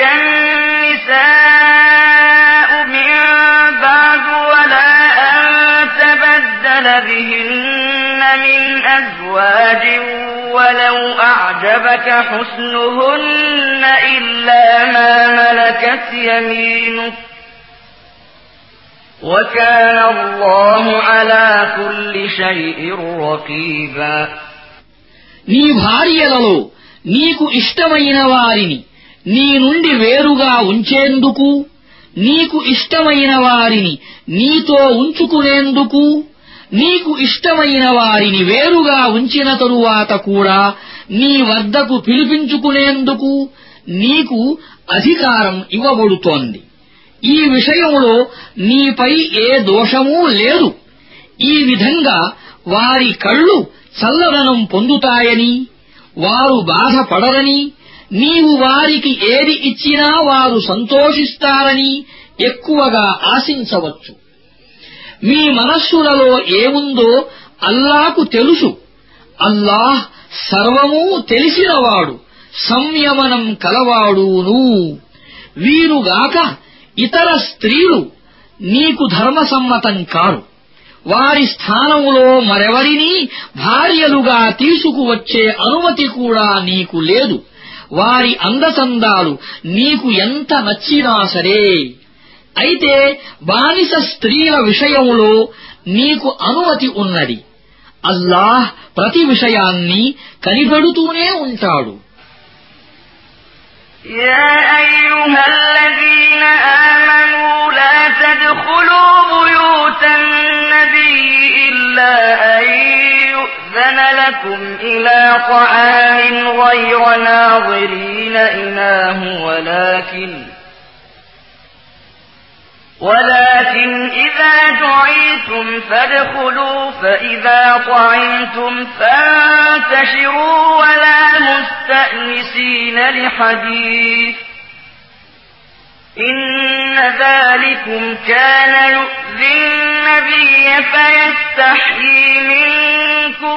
النساء من بعد ولا أن تبدل بهن من أزواج ولو أعجبك حسنهن إلا ما ملكت يمينك وكان الله على كل شيء رقيبا నీ భార్యలలో నీకు ఇష్టమైన వారిని నీ నుండి వేరుగా ఉంచేందుకు, నీకు ఇష్టమైన వారిని నీతో ఉంచుకునేందుకు, నీకు ఇష్టమైన వారిని వేరుగా ఉంచిన తరువాత కూడా నీ వద్దకు పిలిపించుకునేందుకు నీకు అధికారం ఇవ్వబడుతోంది. ఈ విషయంలో నీపై ఏ దోషమూ లేదు. ఈ విధంగా వారి కళ్ళు చల్లదనం పొందుతాయని, వారు బాధపడరని, నీవు వారికి ఏది ఇచ్చినా వారు సంతోషిస్తారని ఎక్కువగా ఆశించవచ్చు. మీ మనస్సులలో ఏముందో అల్లాహకు తెలుసు. అల్లాహ్ సర్వమూ తెలిసినవాడు, సంయమనం కలవాడును. వీరుగాక ఇతర స్త్రీలు నీకు ధర్మసమ్మతం కారు. వారి స్థానంలో మరెవరినీ భార్యలుగా తీసుకువచ్చే అనుమతి కూడా నీకు లేదు. వారి అందచందాలు నీకు ఎంత నచ్చినా సరే. అయితే బానిస స్త్రీల విషయంలో నీకు అనుమతి ఉన్నది. అల్లాహ్ ప్రతి విషయాన్ని కనిపెడుతూనే ఉంటాడు. يا أيها الذين آمنوا لا تدخلوا بيوت النبي إلا أن يؤذن لكم إلى طعام غير ناظرين إناه ولكن إذا دعيتم فادخلوا فإذا طعمتم فانتشروا ولا مستأنسين لحديث إن ذلكم كان يؤذي النبي فيستحيي منكم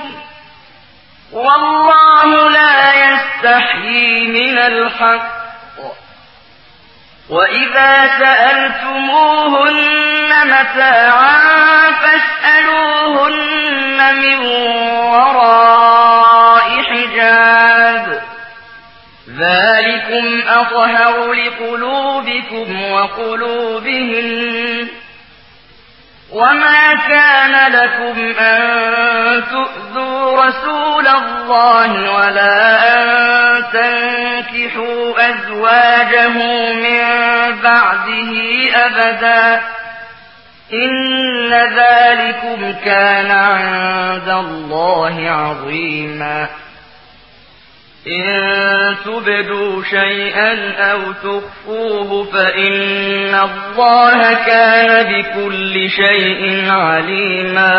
والله لا يستحيي من الحق وإذا سألتموهن متاعا فاسألوهن من وراء حجاب ذلكم أطهر لقلوبكم وقلوبهن وما كان لكم أن تؤذوا رسول الله ولا أن تنكحوا أزواجه من بعده أبدا إن ذلكم كان عند الله عظيما إن تبدوا شيئا أو تخفوه فإن الله كان بكل شيء عليما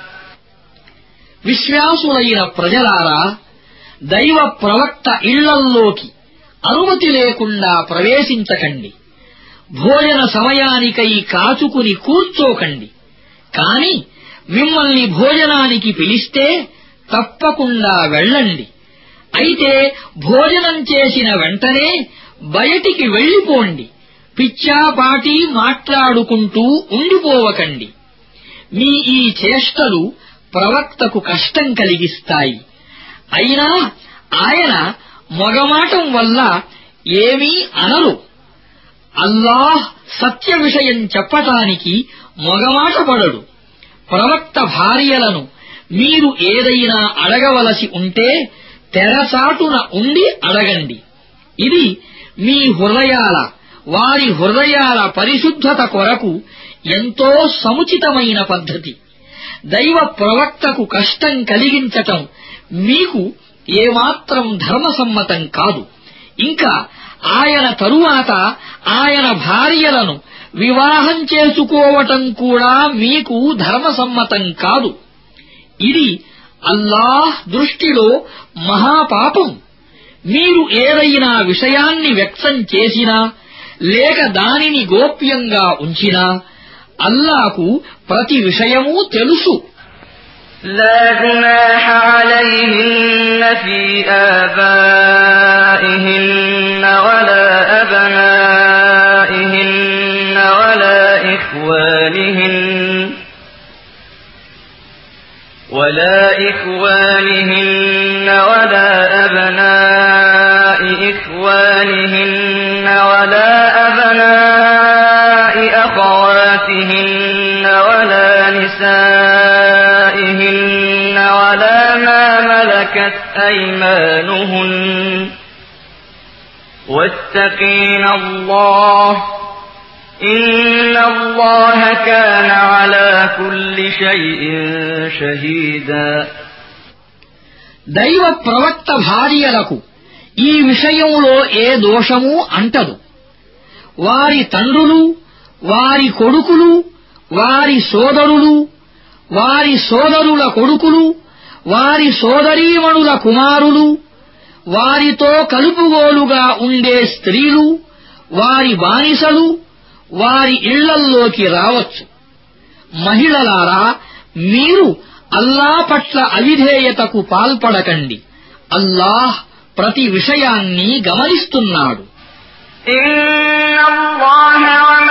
విశ్వాసులైన ప్రజలారా, దైవ ప్రవక్త ఇళ్లల్లోకి అనుమతి లేకుండా ప్రవేశించకండి. భోజన సమయానికై కాచుకుని కూర్చోకండి. కాని మిమ్మల్ని భోజనానికి పిలిస్తే తప్పకుండా వెళ్ళండి. అయితే భోజనం చేసిన వెంటనే బయటికి వెళ్లిపోండి. పిచ్చాపాటి మాట్లాడుకుంటూ ఉండిపోవకండి. మీ ఈ చేష్టలు ప్రవక్తకు కష్టం కలిగిస్తాయి. అయినా ఆయన మొగమాటం వల్ల ఏమీ అనరు. అల్లాహ్ సత్య విషయం చెప్పటానికి మొగమాట పడడు. ప్రవక్త భార్యలను మీరు ఏదైనా అడగవలసి ఉంటే తెరచాటున ఉండి అడగండి. ఇది మీ వారి హృదయాల పరిశుద్ధత కొరకు ఎంతో సముచితమైన పద్ధతి. దైవ ప్రవక్తకు కష్టం కలిగించటం మీకు ఏమాత్రం ధర్మసమ్మతం కాదు. ఇంకా ఆయన తరువాత ఆయన భార్యలను వివాహం చేసుకోవటం కూడా మీకు ధర్మసమ్మతం కాదు. ఇది అల్లాహ్ దృష్టిలో మహాపాపం. మీరు ఏదైనా విషయాన్ని వ్యక్తం చేసినా లేక దానిని గోప్యంగా ఉంచినా అల్లాహకు ప్రతి విషయమూ తెలుసు. لا جناح عليهن في آبائهن ولا أبنائهن ولا إخوانهن ولا أبناء إخوانهن ولا أبناء أخواتهن ولا نسائهن ولا ما ملكت أيمانهن واتقين الله إن الله كان على كل شيء شهيدا. దైవ ప్రవక్త భార్యలకు ఈ విషయంలో ఏ దోషమూ అంటదు. వారి తండ్రులు, వారి కొడుకులు, వారి సోదరులు, వారి సోదరుల కొడుకులు, వారి సోదరీమణుల కుమారులు, వారితో కలుపుగోలుగా ఉండే స్త్రీలు, వారి బానిసలు వారి ఇళ్లల్లోకి రావచ్చు. మహిళలారా, మీరు అల్లాహ్ పట్ల అవిధేయతకు పాల్పడకండి. అల్లాహ్ ప్రతి విషయాన్ని గమనిస్తున్నాడు. إن الله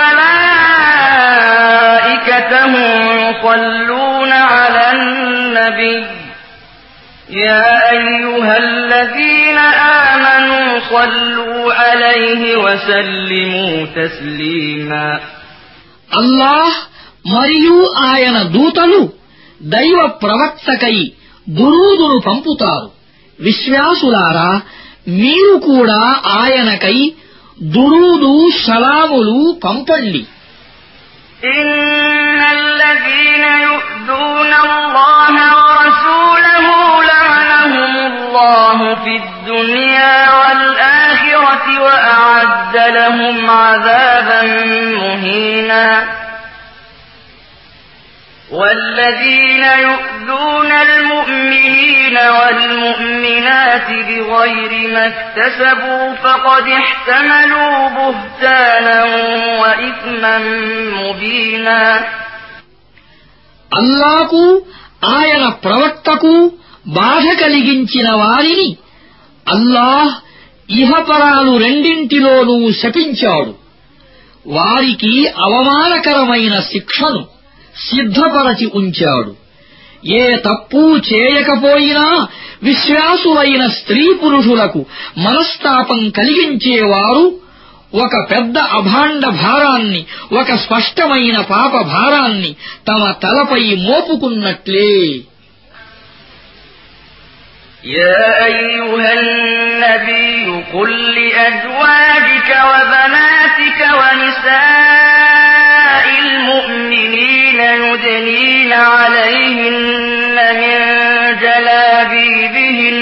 وملائكته يصلون على النبي يا أيها الذين آمنوا صلوا عليه وسلموا تسليما. అల్లాహ్ మరియు ఆయన దూతలు దైవ ప్రవక్తకై దురూదును పంపుతారు. విశ్వాసులారా, మీరు కూడా ఆయనకై దురూదు సలాములు పంపండి. إن الذين يؤذون الله ورسوله لعنهم الله في الدنيا والآخرة وأعد لهم عذابا مهينا. والذين يؤذون المؤمنين والمؤمنات بغير ما اكتسبوا فقد احتملوا بهتانا وإثما مبينا. అల్లాహకు ఆయన ప్రవక్తకు బాధ కలిగించిన వారిని అల్లాహ్ ఇహపరాలు రెండింటిలోనూ శపించాడు. వారికి అవమానకరమైన శిక్షను సిద్ధపరచి ఉంచాడు. ఏ తప్పు చేయకపోయినా విశ్వాసులైన స్త్రీ పురుషులకు మనస్తాపం కలిగించేవారు ఒక పెద్ద అభాండ భారాన్ని, ఒక స్పష్టమైన పాప భారాన్ని తమ తలపై మోపుకున్నట్లే. يا أيها النبي قل لأزواجك وبناتك ونساء المؤمنين يدنين عليهن من جلابيبهن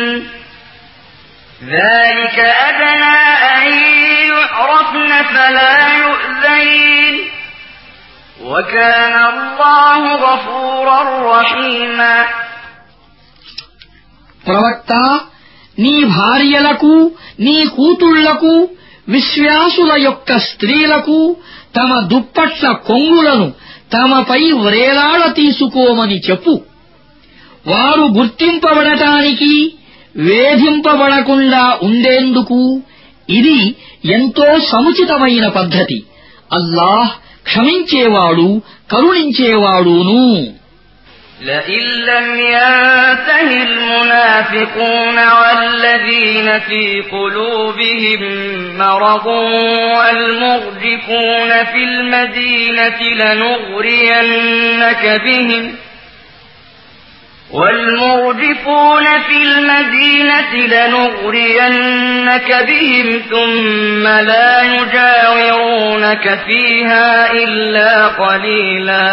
ذلك أدنى أن يعرفن فلا يؤذين وكان الله غفورا رحيما. ప్రవక్త, నీ భార్యలకు, నీ కూతుళ్లకు, విశ్వాసుల యొక్క స్త్రీలకు తమ దుప్పట్ల కొంగులను తమపై వ్రేలాడ తీసుకోమని చెప్పు. వారు గుర్తింపబడటానికి, వేధింపబడకుండా ఉండేందుకు ఇది ఎంతో సముచితమైన పద్ధతి. అల్లాహ్ క్షమించేవాడు, కరుణించేవాడును. لئن لم ينته المنافقون والذين في قلوبهم مرض والمرجفون في المدينة لنغرينك بهم ثم لا يجاورونك فيها إلا قليلا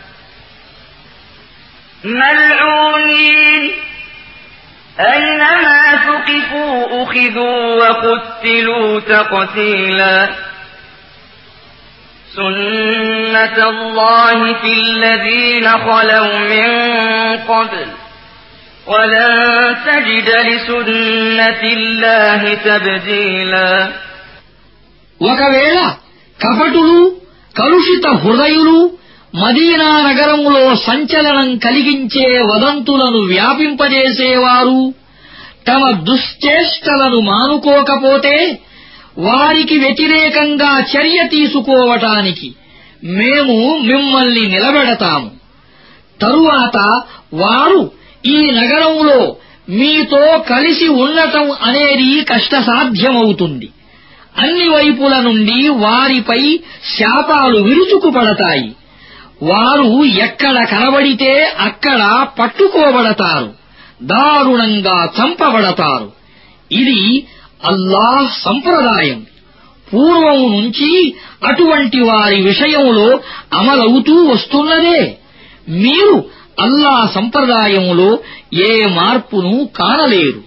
ملعونين أينما ثقفوا أخذوا وقتلوا تقتيلا سنة الله في الذين خلوا من قبل ولن تجد لسنة الله تبديلا ఒకవేళ కపటులు కలుషిత హృదయులు మదీనా నగరములో సంచలనం కలిగించే వదంతులను వ్యాపింపజేసేవారు తమ దుశ్చేష్టలను మానుకోకపోతే వారికి వ్యతిరేకంగా చర్య తీసుకోవటానికి మేము మిమ్మల్ని నిలబెడతాము. తరువాత వారు ఈ నగరంలో మీతో కలిసి ఉండటం అనేది కష్టసాధ్యమవుతుంది. అన్ని వైపుల నుండి వారిపై శాపాలు విరుచుకుపడతాయి. వారు ఎక్కడ కనబడితే అక్కడ పట్టుకోబడతారు, దారుణంగా చంపబడతారు. ఇది అల్లాహ్ సంప్రదాయం. పూర్వం నుంచి అటువంటి వారి విషయంలో అమలవుతూ వస్తున్నదే. మీరు అల్లాహ్ సంప్రదాయంలో ఏ మార్పును కానలేరు.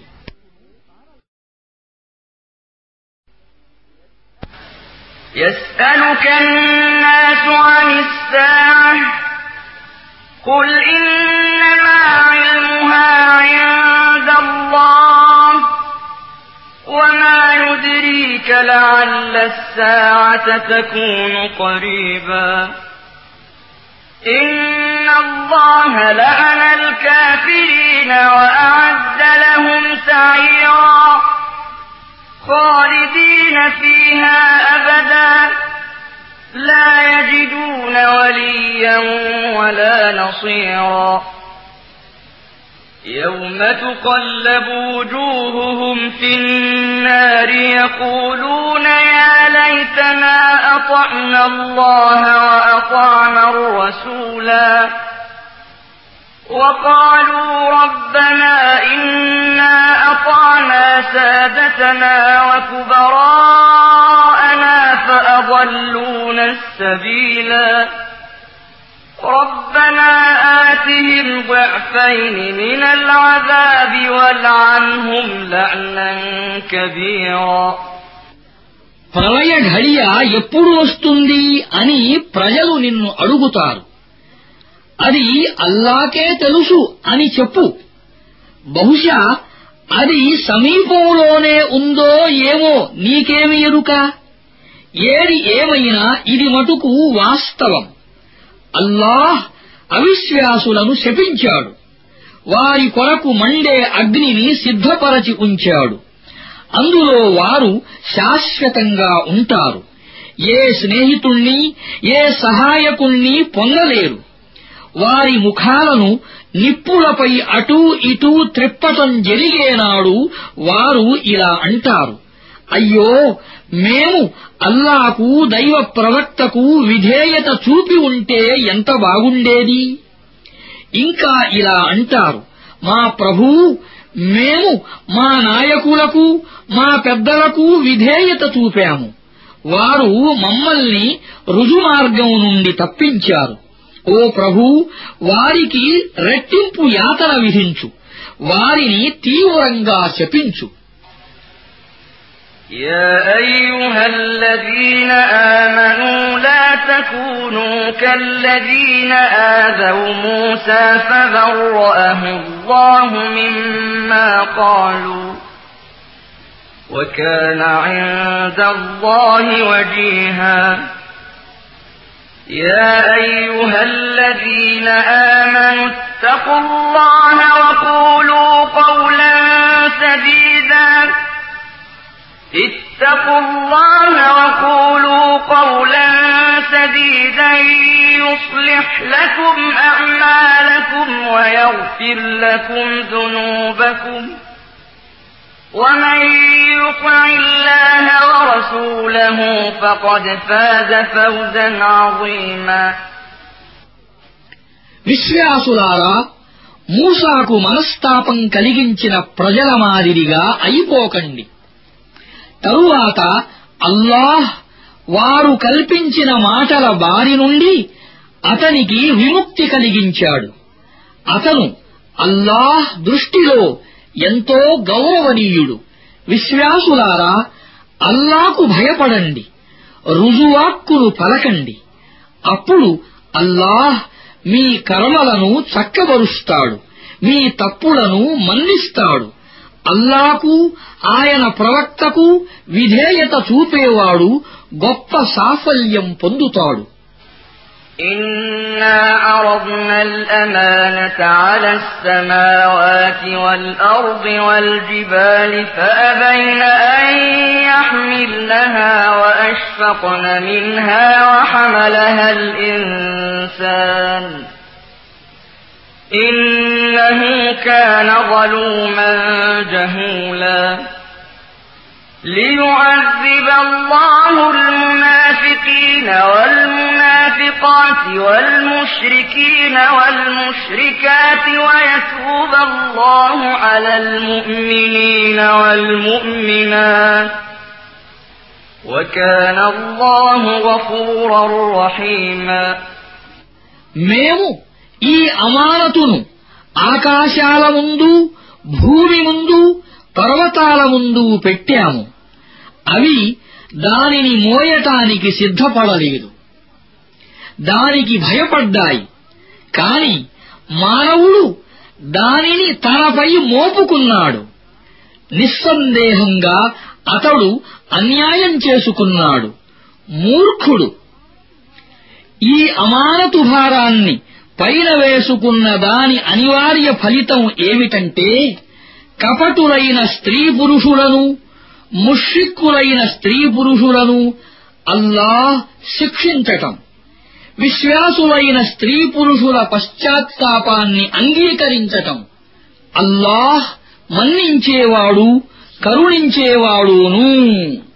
يسألك الناس عن الساعة قل إنما علمها عند الله وما يدريك لعل الساعة تكون قريبا إن الله لعن الكافرين وأعد لهم سعيرا خالدين فيها أبدا لا يجدون وليا ولا نصيرا يوم تقلب وجوههم في النار يقولون يا ليتنا أطعنا الله وأطعنا الرسولا وقالوا ربنا إنا أطعنا سادتنا وكبراءنا فأضلونا السبيلا ربنا آتهم ضعفين من العذاب والعنهم لعنا كبيرا ప్రళయ ఘడియ ఎప్పుడు వస్తుంది అని ప్రజలు నిన్ను అడుగుతారు. అది అల్లాకే తెలుసు అని చెప్పు. బహుశా అది సమీపంలోనే ఉందో ఏమో నీకేమి ఎరుక. ఏది ఏమైనా ఇది మటుకు వాస్తవం. అల్లాహ్ అవిశ్వాసులను శపించాడు. వారి కొరకు మండే అగ్నిని సిద్ధపరచి ఉంచాడు. అందులో వారు శాశ్వతంగా ఉంటారు. ఏ స్నేహితుణ్ణి ఏ సహాయకుణ్ణి పొందలేరు. వారి ముఖాలను నిప్పులపై అటూ ఇటూ త్రిప్పటం జరిగేనాడు వారు ఇలా అంటారు, అయ్యో మేము అల్లాకు దైవ ప్రవక్తకు విధేయత చూపి ఉంటే ఎంత బాగుండేది. ఇంకా ఇలా అంటారు, మా ప్రభువు మేము మా నాయకులకు మా పెద్దలకు విధేయత చూపాము. వారు మమ్మల్ని రుజుమార్గం నుండి తప్పించారు. ఓ ప్రభూ, వారికి రెట్టింపు యాతన విధించు, వారిని తీవ్రంగా శపించు. يا أيها الذين آمنوا لا تكونوا كالذين آذوا موسى فبرأه الله مما قالوا وكان عند الله وجيها يا أيها الذين آمنوا اتقوا الله وقولوا قولا سديدا يصلح لكم أعمالكم ويغفر لكم ذنوبكم ومن يطع الله ورسوله فقد فاز فوزا عظيما. విశ్వాసులారా, మూసాకు మనస్తాపం కలిగించిన ప్రజల మాదిరిగా అయిపోకండి. తరువాత అల్లాహ్ వారు కల్పించిన మాటల బారి నుండి అతనికి విముక్తి కలిగించాడు. అతను అల్లాహ్ దృష్టిలో ఎంతో గౌరవనీయుడు. విశ్వాసులారా, అల్లాహకు భయపడండి, రుజువాక్కును పలకండి. అప్పుడు అల్లాహ్ మీ కర్మలను చక్కబరుస్తాడు, మీ తప్పులను మన్నిస్తాడు. అల్లాహకు, ఆయన ప్రవక్తకు విధేయత చూపేవాడు గొప్ప సాఫల్యం పొందుతాడు. إنا عرضنا الأمانة على السماوات والأرض والجبال فأبين أن يحملنها وأشفقن منها وحملها الإنسان إنه كان ظلوما جهولا. ليعذب الله المنافقين والمنافقات والمشركين والمشركات ويتوب الله على المؤمنين والمؤمنات وكان الله غفورا رحيما. మేము ఈ అమానతును ఆకాశాల ముందు, భూమి ముందు, పర్వతాల ముందు పెట్టాము. అవి దానిని మోయటానికి సిద్ధపడలేదు, దానికి భయపడ్డాయి. కాని మానవుడు దానిని తనపై మోపుకున్నాడు. నిస్సందేహంగా అతడు అన్యాయం చేసుకున్నాడు, మూర్ఖుడు. ఈ అమానతు భారాన్ని పైన వేసుకున్న దాని అనివార్య ఫలితం ఏమిటంటే, కపటులైన స్త్రీ పురుషులను, ముష్రిక్కులైన స్త్రీ పురుషులను అల్లాహ్ శిక్షించటం, విశ్వాసులైన స్త్రీ పురుషుల పశ్చాత్తాపాన్ని అంగీకరించటం. అల్లాహ్ మన్నించేవాడు, కరుణించేవాడును.